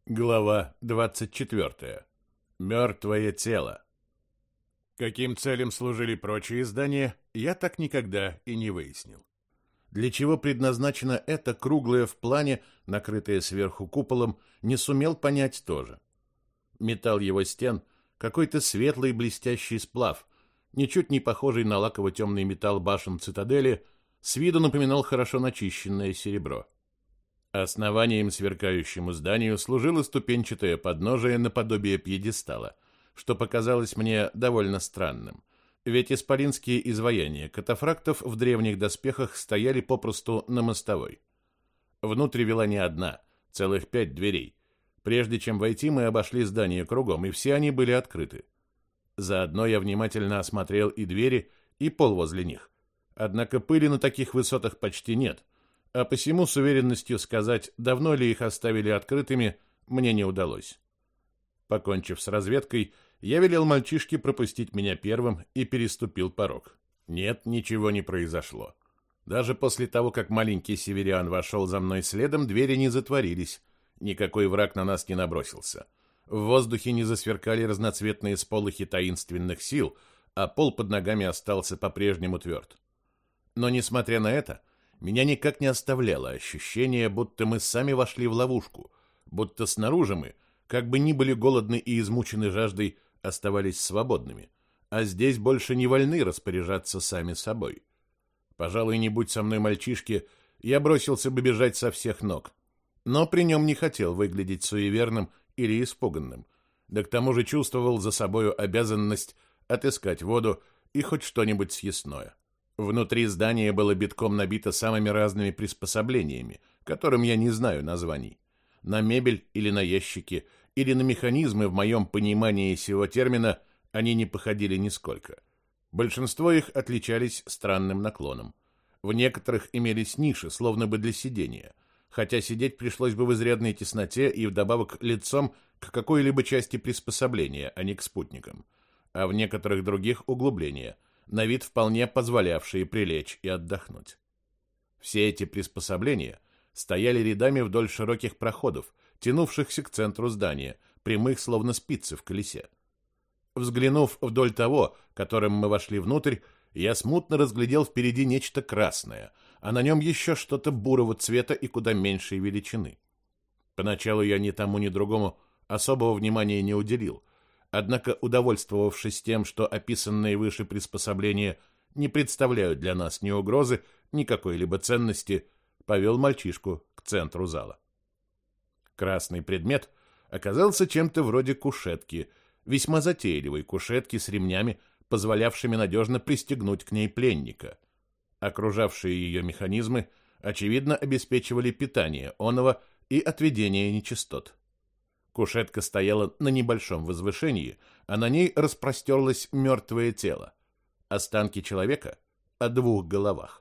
Глава 24. Мертвое тело. Каким целям служили прочие здания, я так никогда и не выяснил. Для чего предназначено это круглое в плане, накрытое сверху куполом, не сумел понять тоже. Металл его стен — какой-то светлый блестящий сплав, ничуть не похожий на лаково-темный металл башен цитадели, с виду напоминал хорошо начищенное серебро. Основанием сверкающему зданию служило ступенчатое подножие наподобие пьедестала, что показалось мне довольно странным, ведь исполинские изваяния катафрактов в древних доспехах стояли попросту на мостовой. Внутрь вела не одна, целых 5 дверей. Прежде чем войти, мы обошли здание кругом, и все они были открыты. Заодно я внимательно осмотрел и двери, и пол возле них. Однако пыли на таких высотах почти нет, а посему с уверенностью сказать, давно ли их оставили открытыми, мне не удалось. Покончив с разведкой, я велел мальчишке пропустить меня первым и переступил порог. Нет, ничего не произошло. Даже после того, как маленький северян вошел за мной следом, двери не затворились, никакой враг на нас не набросился. В воздухе не засверкали разноцветные сполохи таинственных сил, а пол под ногами остался по-прежнему тверд. Но, несмотря на это, меня никак не оставляло ощущение, будто мы сами вошли в ловушку, будто снаружи мы, как бы ни были голодны и измучены жаждой, оставались свободными, а здесь больше не вольны распоряжаться сами собой. Пожалуй, не будь со мной мальчишки, я бросился бы бежать со всех ног, но при нем не хотел выглядеть суеверным или испуганным, да к тому же чувствовал за собою обязанность отыскать воду и хоть что-нибудь съестное. Внутри здания было битком набито самыми разными приспособлениями, которым я не знаю названий. На мебель или на ящики, или на механизмы, в моем понимании сего термина, они не походили нисколько. Большинство их отличались странным наклоном. В некоторых имелись ниши, словно бы для сидения, хотя сидеть пришлось бы в изрядной тесноте и вдобавок лицом к какой-либо части приспособления, а не к спутникам. А в некоторых других углубления – на вид вполне позволявшие прилечь и отдохнуть. Все эти приспособления стояли рядами вдоль широких проходов, тянувшихся к центру здания, прямых, словно спицы в колесе. Взглянув вдоль того, которым мы вошли внутрь, я смутно разглядел впереди нечто красное, а на нем еще что-то бурого цвета и куда меньшей величины. Поначалу я ни тому, ни другому особого внимания не уделил, однако, удовольствовавшись тем, что описанные выше приспособления не представляют для нас ни угрозы, ни какой-либо ценности, повел мальчишку к центру зала. Красный предмет оказался чем-то вроде кушетки, весьма затейливой кушетки с ремнями, позволявшими надежно пристегнуть к ней пленника. Окружавшие ее механизмы, очевидно, обеспечивали питание оного и отведение нечистот. Кушетка стояла на небольшом возвышении, а на ней распростерлось мертвое тело. Останки человека о 2 головах.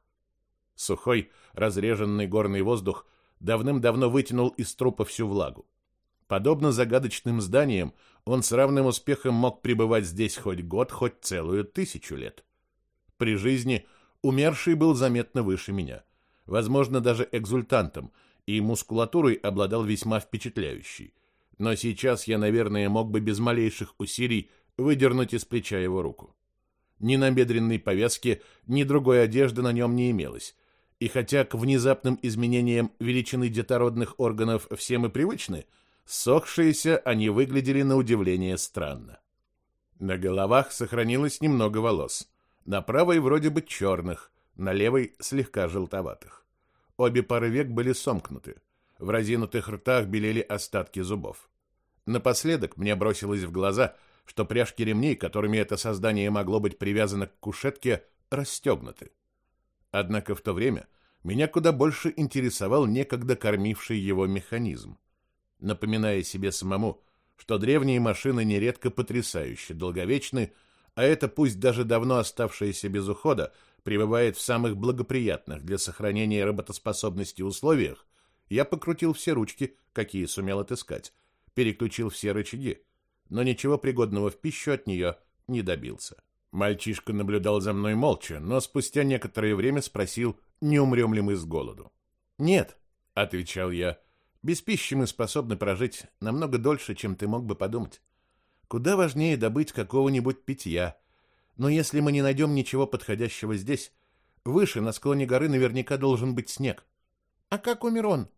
Сухой, разреженный горный воздух давным-давно вытянул из трупа всю влагу. Подобно загадочным зданиям, он с равным успехом мог пребывать здесь хоть год, хоть целую 1000 лет. При жизни умерший был заметно выше меня, возможно, даже экзультантом, и мускулатурой обладал весьма впечатляющей. Но сейчас я, наверное, мог бы без малейших усилий выдернуть из плеча его руку. Ни набедренной повязки, ни другой одежды на нем не имелось, и хотя к внезапным изменениям величины детородных органов все мы привычны, ссохшиеся они выглядели на удивление странно. На головах сохранилось немного волос, на правой вроде бы черных, на левой слегка желтоватых. Обе пары век были сомкнуты. В разинутых ртах белели остатки зубов. Напоследок мне бросилось в глаза, что пряжки ремней, которыми это создание могло быть привязано к кушетке, расстегнуты. Однако в то время меня куда больше интересовал некогда кормивший его механизм. Напоминая себе самому, что древние машины нередко потрясающе долговечны, а это пусть даже давно оставшееся без ухода пребывает в самых благоприятных для сохранения работоспособности условиях, я покрутил все ручки, какие сумел отыскать, переключил все рычаги, но ничего пригодного в пищу от нее не добился. Мальчишка наблюдал за мной молча, но спустя некоторое время спросил, не умрем ли мы с голоду. «Нет», — отвечал я, Без пищи мы способны прожить намного дольше, чем ты мог бы подумать. Куда важнее добыть какого-нибудь питья. Но если мы не найдем ничего подходящего здесь, выше, на склоне горы, наверняка должен быть снег. А как умер он?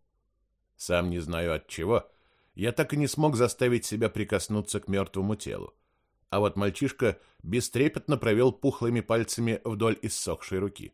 Сам не знаю от чего. Я так и не смог заставить себя прикоснуться к мертвому телу. А вот мальчишка бестрепетно провел пухлыми пальцами вдоль иссохшей руки.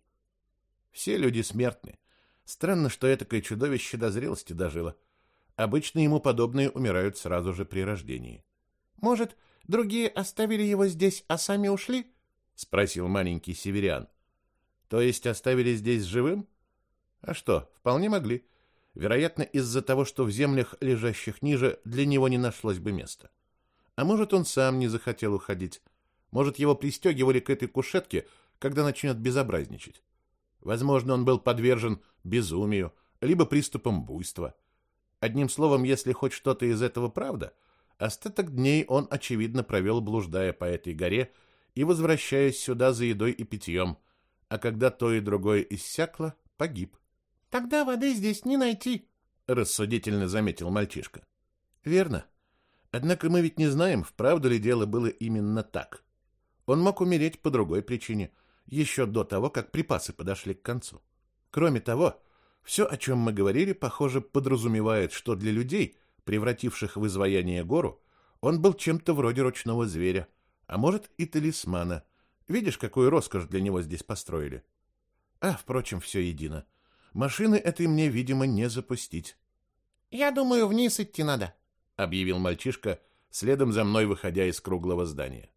Все люди смертны. Странно, что этакое чудовище до зрелости дожило. Обычно ему подобные умирают сразу же при рождении. «Может, другие оставили его здесь, а сами ушли?» — спросил маленький северян. «То есть оставили здесь живым? А что, вполне могли. Вероятно, из-за того, что в землях, лежащих ниже, для него не нашлось бы места. А может, он сам не захотел уходить. Может, его пристегивали к этой кушетке, когда начнет безобразничать. Возможно, он был подвержен безумию, либо приступам буйства. Одним словом, если хоть что-то из этого правда, остаток дней он, очевидно, провел, блуждая по этой горе и возвращаясь сюда за едой и питьем, а когда то и другое иссякло, погиб. «Тогда воды здесь не найти», — рассудительно заметил мальчишка. «Верно. Однако мы ведь не знаем, вправду ли дело было именно так. Он мог умереть по другой причине, еще до того, как припасы подошли к концу. Кроме того, все, о чем мы говорили, похоже, подразумевает, что для людей, превративших в изваяние гору, он был чем-то вроде ручного зверя, а может и талисмана. Видишь, какую роскошь для него здесь построили? Впрочем, все едино. Машины этой мне, видимо, не запустить. «Я думаю, вниз идти надо», — объявил мальчишка, следом за мной выходя из круглого здания.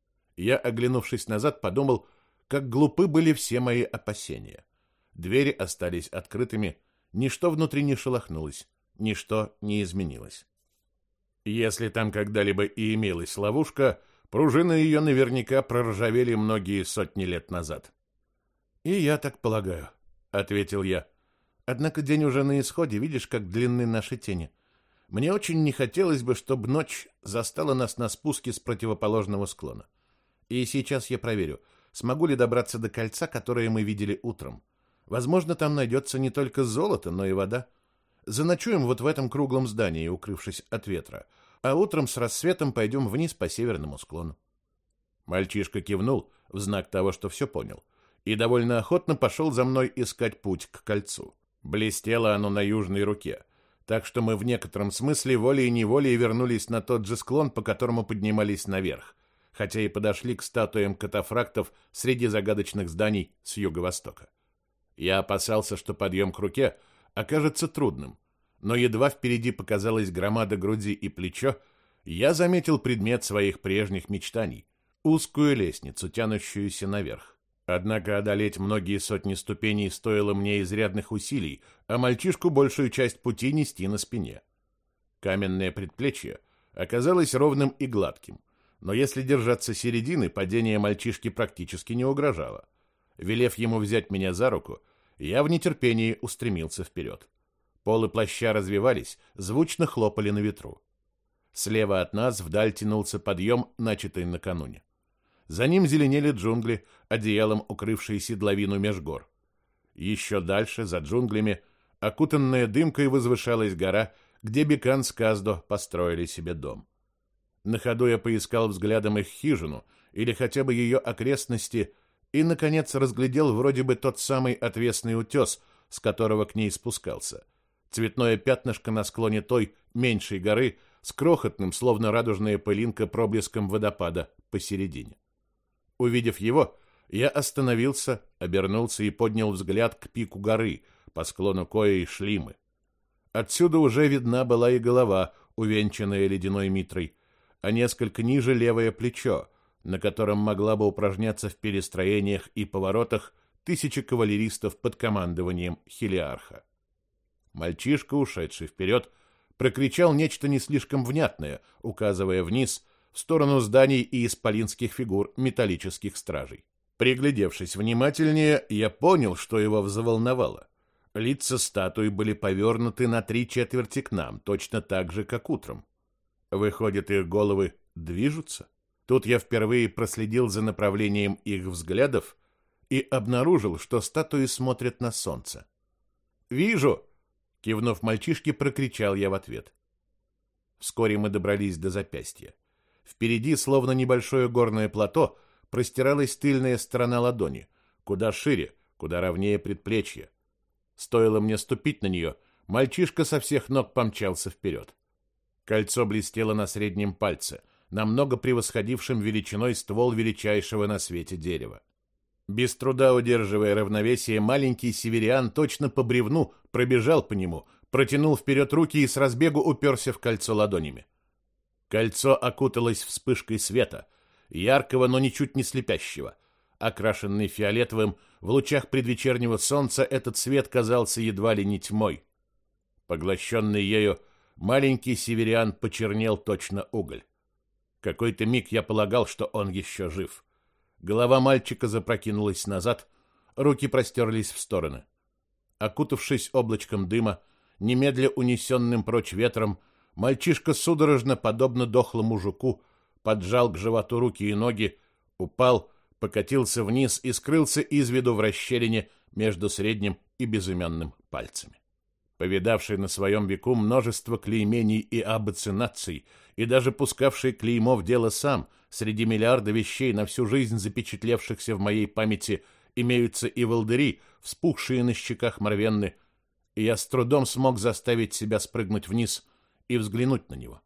Я, оглянувшись назад, подумал, как глупы были все мои опасения. Двери остались открытыми, ничто внутри не шелохнулось, ничто не изменилось. Если там когда-либо и имелась ловушка, пружины ее наверняка проржавели многие сотни лет назад. «И я так полагаю», — ответил я. «Однако день уже на исходе, видишь, как длинны наши тени. Мне очень не хотелось бы, чтобы ночь застала нас на спуске с противоположного склона. И сейчас я проверю, смогу ли добраться до кольца, которое мы видели утром. Возможно, там найдется не только золото, но и вода. Заночуем вот в этом круглом здании, укрывшись от ветра, а утром с рассветом пойдем вниз по северному склону». Мальчишка кивнул в знак того, что все понял, и довольно охотно пошел за мной искать путь к кольцу. Блестело оно на южной руке, так что мы в некотором смысле волей-неволей вернулись на тот же склон, по которому поднимались наверх, хотя и подошли к статуям катафрактов среди загадочных зданий с юго-востока. Я опасался, что подъем к руке окажется трудным, но едва впереди показалась громада груди и плечо, я заметил предмет своих прежних мечтаний — узкую лестницу, тянущуюся наверх. Однако одолеть многие сотни ступеней стоило мне изрядных усилий, а мальчишку большую часть пути нести на спине. Каменное предплечье оказалось ровным и гладким, но если держаться середины, падение мальчишки практически не угрожало. Велев ему взять меня за руку, я в нетерпении устремился вперед. Полы плаща развивались, звучно хлопали на ветру. Слева от нас вдаль тянулся подъем, начатый накануне. За ним зеленели джунгли, одеялом укрывшие седловину меж гор. Еще дальше, за джунглями, окутанная дымкой, возвышалась гора, где Бекан с Каздо построили себе дом. На ходу я поискал взглядом их хижину, или хотя бы ее окрестности, и, наконец, разглядел вроде бы тот самый отвесный утес, с которого к ней спускался. Цветное пятнышко на склоне той, меньшей горы, с крохотным, словно радужная пылинка, проблеском водопада посередине. Увидев его, я остановился, обернулся и поднял взгляд к пику горы, по склону коей шли мы. Отсюда уже видна была и голова, увенчанная ледяной митрой, а несколько ниже левое плечо, на котором могла бы упражняться в перестроениях и поворотах тысячи кавалеристов под командованием Хелиарха. Мальчишка, ушедший вперед, прокричал нечто не слишком внятное, указывая вниз, в сторону зданий и исполинских фигур металлических стражей. Приглядевшись внимательнее, я понял, что его взволновало. Лица статуи были повернуты на 3/4 к нам, точно так же, как утром. Выходит, их головы движутся? Тут я впервые проследил за направлением их взглядов и обнаружил, что статуи смотрят на солнце. «Вижу!» Кивнув мальчишке, прокричал я в ответ. Вскоре мы добрались до запястья. Впереди, словно небольшое горное плато, простиралась тыльная сторона ладони, куда шире, куда ровнее предплечья. Стоило мне ступить на нее, мальчишка со всех ног помчался вперед. Кольцо блестело на среднем пальце, намного превосходившим величиной ствол величайшего на свете дерева. Без труда удерживая равновесие, маленький северян точно по бревну пробежал по нему, протянул вперед руки и с разбегу уперся в кольцо ладонями. Кольцо окуталось вспышкой света, яркого, но ничуть не слепящего. Окрашенный фиолетовым, в лучах предвечернего солнца этот свет казался едва ли не тьмой. Поглощенный ею, маленький северян почернел точно уголь. Какой-то миг я полагал, что он еще жив. Голова мальчика запрокинулась назад, руки простерлись в стороны. Окутавшись облачком дыма, немедля унесенным прочь ветром, мальчишка судорожно, подобно дохлому жуку, поджал к животу руки и ноги, упал, покатился вниз и скрылся из виду в расщелине между средним и безымянным пальцами. Повидавший на своем веку множество клеймений и аббацинаций, и даже пускавший клеймо в дело сам, среди миллиарда вещей, на всю жизнь запечатлевшихся в моей памяти, имеются и волдыри, вспухшие на щеках морвенны, и я с трудом смог заставить себя спрыгнуть вниз и взглянуть на него.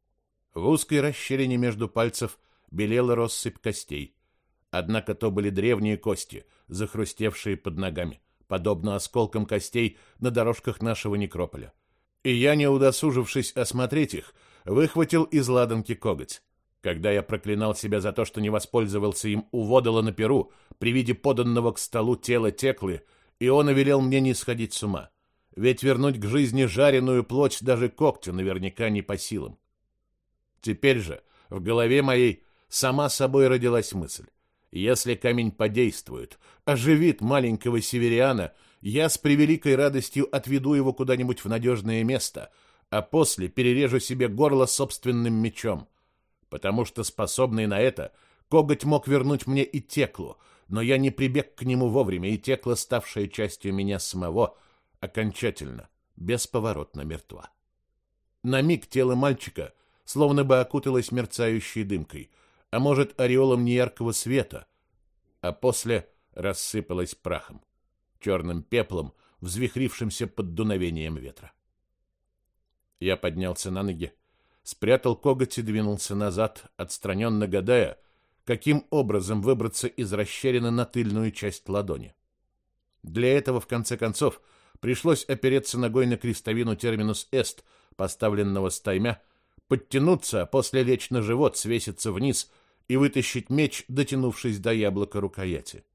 В узкой расщелине между пальцев белела россыпь костей, однако то были древние кости, захрустевшие под ногами, подобно осколкам костей на дорожках нашего некрополя. И я, не удосужившись осмотреть их, выхватил из ладонки коготь. Когда я проклинал себя за то, что не воспользовался им у водола на перу, при виде поданного к столу тела Теклы, Иона велел мне не сходить с ума. Ведь вернуть к жизни жареную плоть даже когтю наверняка не по силам. Теперь же в голове моей сама собой родилась мысль. Если камень подействует, оживит маленького северяна, я с превеликой радостью отведу его куда-нибудь в надежное место, а после перережу себе горло собственным мечом. Потому что, способный на это, коготь мог вернуть мне и Теклу, но я не прибег к нему вовремя, и Текла, ставшая частью меня самого, окончательно, бесповоротно мертва. На миг тело мальчика словно бы окуталось мерцающей дымкой, а может, ореолом неяркого света, а после рассыпалось прахом, черным пеплом, взвихрившимся под дуновением ветра. Я поднялся на ноги, спрятал коготь и двинулся назад, отстраненно гадая, каким образом выбраться из расщелины на тыльную часть ладони. Для этого, в конце концов, пришлось опереться ногой на крестовину терминус эст, поставленного стаймя, подтянуться, а после лечь на живот, свеситься вниз и вытащить меч, дотянувшись до яблока рукояти.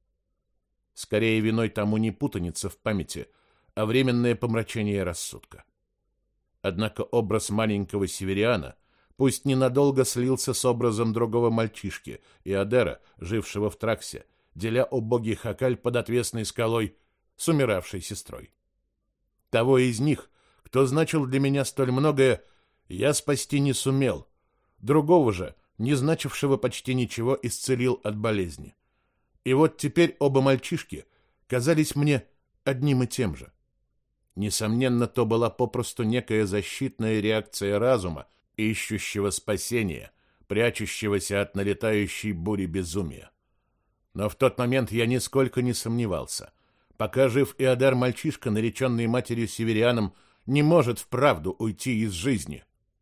Скорее виной тому не путаница в памяти, а временное помрачение рассудка. Однако образ маленького северяна пусть ненадолго слился с образом другого мальчишки, Иодера, жившего в Траксе, деля убогий Хакаль под отвесной скалой с умиравшей сестрой. Того из них, кто значил для меня столь многое, я спасти не сумел. Другого же, не значившего почти ничего, исцелил от болезни. И вот теперь оба мальчишки казались мне одним и тем же. Несомненно, то была попросту некая защитная реакция разума, ищущего спасения, прячущегося от налетающей бури безумия. Но в тот момент я нисколько не сомневался. Пока жив Иодар, мальчишка, нареченный матерью северяном, не может вправду уйти из жизни.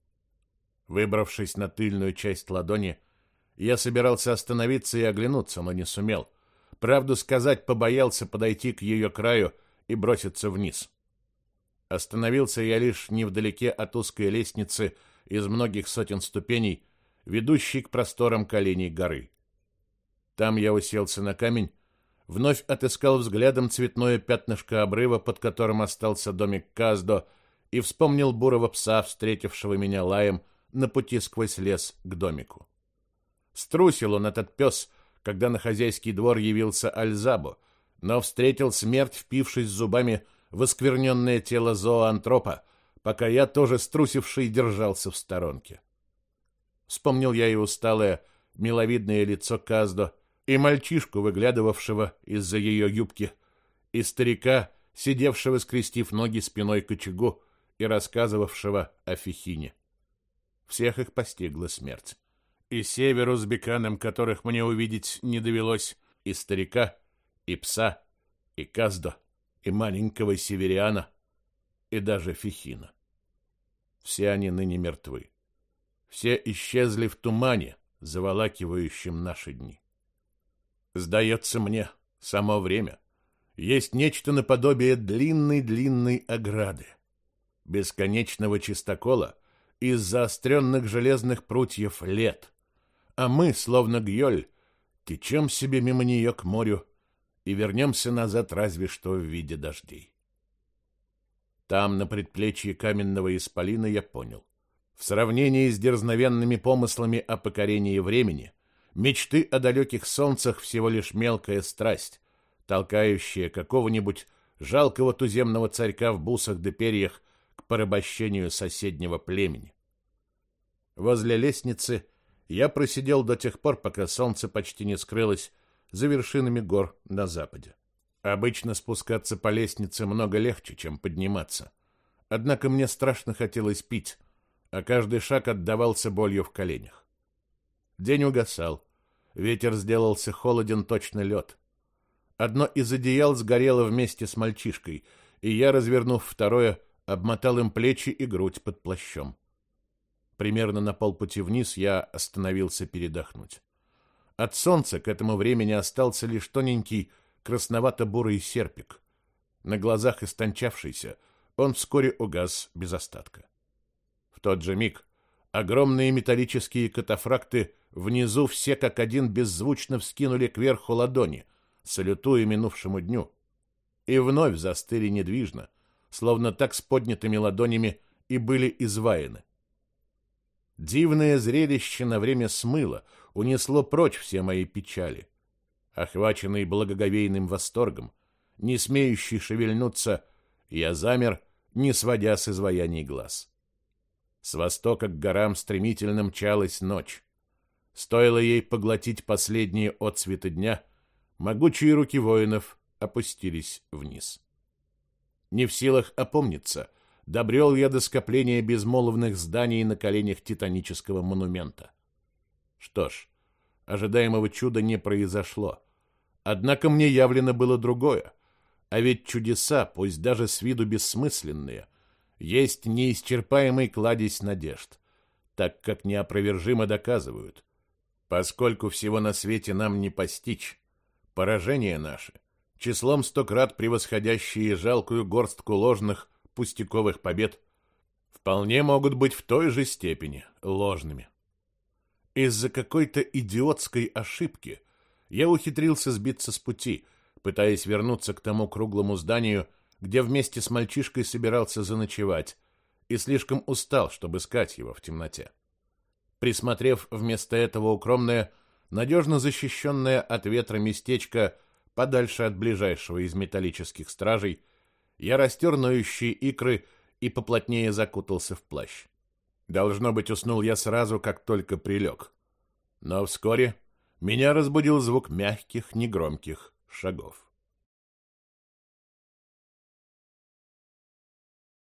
Выбравшись на тыльную часть ладони, я собирался остановиться и оглянуться, но не сумел. Правду сказать, побоялся подойти к ее краю и броситься вниз. Остановился я лишь невдалеке от узкой лестницы из многих сотен ступеней, ведущей к просторам коленей горы. Там я уселся на камень, вновь отыскал взглядом цветное пятнышко обрыва, под которым остался домик Каздо, и вспомнил бурого пса, встретившего меня лаем на пути сквозь лес к домику. Струсил он, этот пес, когда на хозяйский двор явился Альзабо, но встретил смерть, впившись зубами в оскверненное тело зооантропа, пока я, тоже струсивший, держался в сторонке. Вспомнил я и усталое, миловидное лицо Каздо, и мальчишку, выглядывавшего из-за ее юбки, и старика, сидевшего, скрестив ноги спиной к очагу и рассказывавшего о Фихине. Всех их постигла смерть. И северу с Беканом, которых мне увидеть не довелось, и старика, и пса, и Каздо, и маленького северяна, и даже Фихина. Все они ныне мертвы. Все исчезли в тумане, заволакивающем наши дни. Сдается мне, само время есть нечто наподобие длинной-длинной ограды, бесконечного чистокола из заостренных железных прутьев лет, а мы, словно Гьёль, течем себе мимо нее к морю и вернемся назад разве что в виде дождей. Там, на предплечье каменного исполина, я понял. В сравнении с дерзновенными помыслами о покорении времени, мечты о далеких солнцах всего лишь мелкая страсть, толкающая какого-нибудь жалкого туземного царька в бусах да перьях к порабощению соседнего племени. Возле лестницы я просидел до тех пор, пока солнце почти не скрылось за вершинами гор на западе. Обычно спускаться по лестнице много легче, чем подниматься. Однако мне страшно хотелось пить, а каждый шаг отдавался болью в коленях. День угасал, ветер сделался холоден, точно лед. Одно из одеял сгорело вместе с мальчишкой, и я, развернув второе, обмотал им плечи и грудь под плащом. Примерно на полпути вниз я остановился передохнуть. От солнца к этому времени остался лишь тоненький красновато-бурый серпик. На глазах истончавшийся, он вскоре угас без остатка. В тот же миг огромные металлические катафракты внизу все как один беззвучно вскинули кверху ладони, салютуя минувшему дню, и вновь застыли недвижно, словно так с поднятыми ладонями и были изваяны. Дивное зрелище на время смыло, унесло прочь все мои печали. Охваченный благоговейным восторгом, не смеющий шевельнуться, я замер, не сводя с изваяний глаз. С востока к горам стремительно мчалась ночь. Стоило ей поглотить последние отсветы дня, могучие руки воинов опустились вниз. Не в силах опомниться, добрел я до скопления безмолвных зданий на коленях титанического монумента. Что ж, ожидаемого чуда не произошло. Однако мне явлено было другое. А ведь чудеса, пусть даже с виду бессмысленные, есть неисчерпаемый кладезь надежд, так как неопровержимо доказывают, поскольку всего на свете нам не постичь, поражения наши, числом 100 крат превосходящие жалкую горстку ложных пустяковых побед, вполне могут быть в той же степени ложными. Из-за какой-то идиотской ошибки я ухитрился сбиться с пути, пытаясь вернуться к тому круглому зданию, где вместе с мальчишкой собирался заночевать, и слишком устал, чтобы искать его в темноте. Присмотрев вместо этого укромное, надежно защищенное от ветра местечко подальше от ближайшего из металлических стражей, я растер ноющие икры и поплотнее закутался в плащ. Должно быть, уснул я сразу, как только прилег. Но вскоре меня разбудил звук мягких, негромких шагов.